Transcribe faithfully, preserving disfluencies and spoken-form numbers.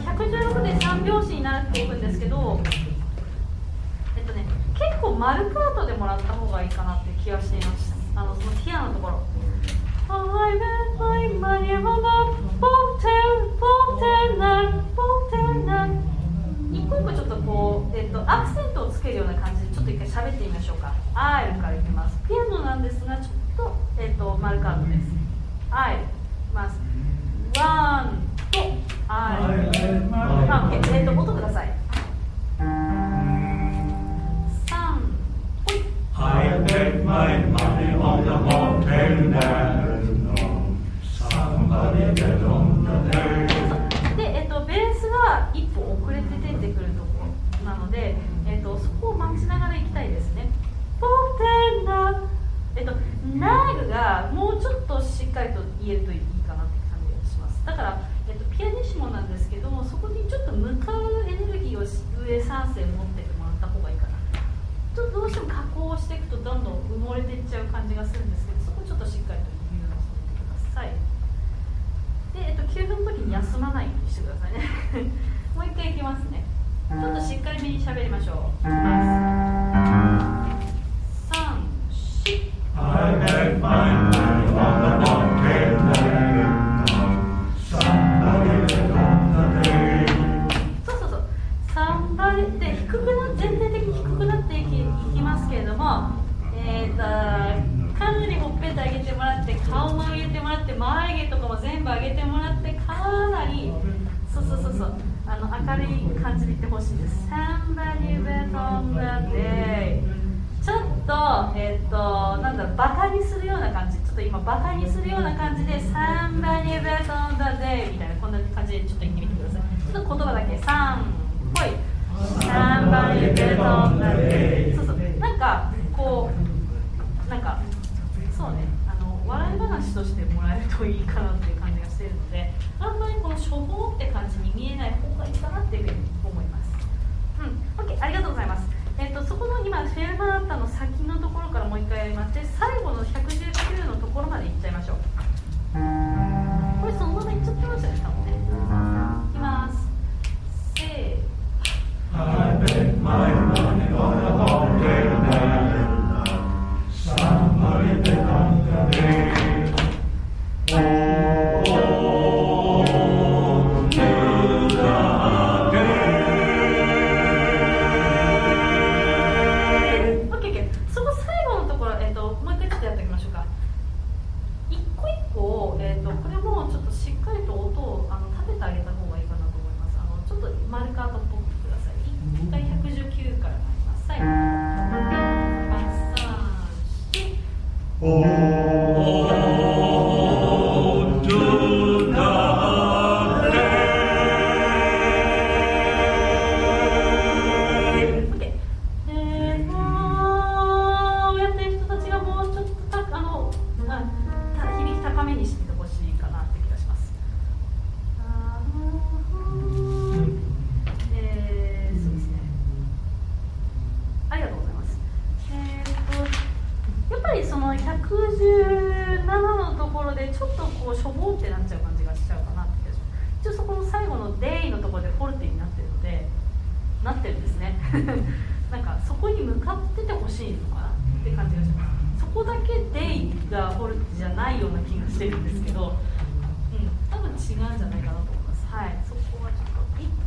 ひゃくじゅうろくでさん拍子になっていくんですけど、えっとね、結構マルカートでもらった方がいいかなっていう気がしていました。あのそのティアのところ。I bet my money on the bottle, bottle, bottle. 一個一個ちょっとこう、えっと、アクセントをつけるような感じでちょっと一回喋ってみましょうか。I'll からいきます。ピアノなんですが、ちょっと、えっと、マルカートです。I'll いきます。One と I'll あ、OK。えっと、音ください。三、ほい。 I bet my money on the mountain there. Somebody bet on the day. で、えっと、ベースが一歩遅れて出てくるところなので、えっと、そこを待ちながら行きたいですね。ポテナ、えっと、ナーグがもうちょっとしっかりと言えるといいかなって感じがします。だから、えっと、ピアニッシモなんですけども、そこにちょっと向かうエネルギーを上さん声持ってってもらった方がいいかな。ちょっとどうしても加工していくとどんどん埋もれていっちゃう感じがするんですけど、そこちょっとしっかりと言うようにしてみてください。で、えっと、きゅうふんの時に休まないようにしてくださいね。もう一回いきますね。ちょっとしっかりめに喋りましょう。いきます。さん、し。 I bet my money on the mountain there. Somebody bet on the day. そうそうそう。さんばいで低くな全体的に低くなっていき、いきますけれども、えーと、かなりほっぺた上げてもらって、顔も上げてもらって、眉毛とかも全部上げてもらって、かなり、そうそうそうそう、あの明るい感じでいってほしいです。Somebody bet on the day。ちょっと、えっと、なんだろう、バカにするような感じ、ちょっと今、バカにするような感じで、Somebody bet on the day みたいな、こんな感じでちょっと言ってみてください。ちょっと言葉だけ、さん、ほい。Somebody bet on the day。そうそう、なんか、こう、なんか、そうね、あの笑い話としてもらえるといいかなっていう感じがしているので、あんまりこのしょぼーって感じに見えない方がいいかなっていうふうに思います。うん、OK、ありがとうございます。えっと、そこの今、フェルマータの先のところからもう一回やります。で、最後のひゃくじゅうきゅうのところまで行っちゃいましょう。これそのまま行っちゃってましたね、多分ね。いきます。せー。 I bet my money on the mountain there. Somebody bet on the day. Oh, to the day. OK、OK。そこ最後のところ、えっと、もう一回ちょっとやっておきましょうか。一個一個、えっと、これもちょっとしっかりと音をあの立ててあげた方がいいかなと思います。あのちょっとマルカートっぽくください。一回ひゃくじゅうきゅうからなります。最後。 Oh, to the day. OK。えー、もうやってる人たちがもうちょっとたあのあた響き高めにしてほしいかなって気がします。あえー、そうですね。ありがとうございます。えーとやっぱりそのひゃくじゅうななのところでちょっとこうしょぼんってなっちゃう感じがしちゃうかなって気がします。一応そこの最後のデイのところでフォルテになってるのでなってるんですね。なんかそこに向かっててほしいのかなって感じがします。そこだけデイがフォルテじゃないような気がしてるんですけど、うん、多分違うんじゃないかなと思います。はい、そこはちょっと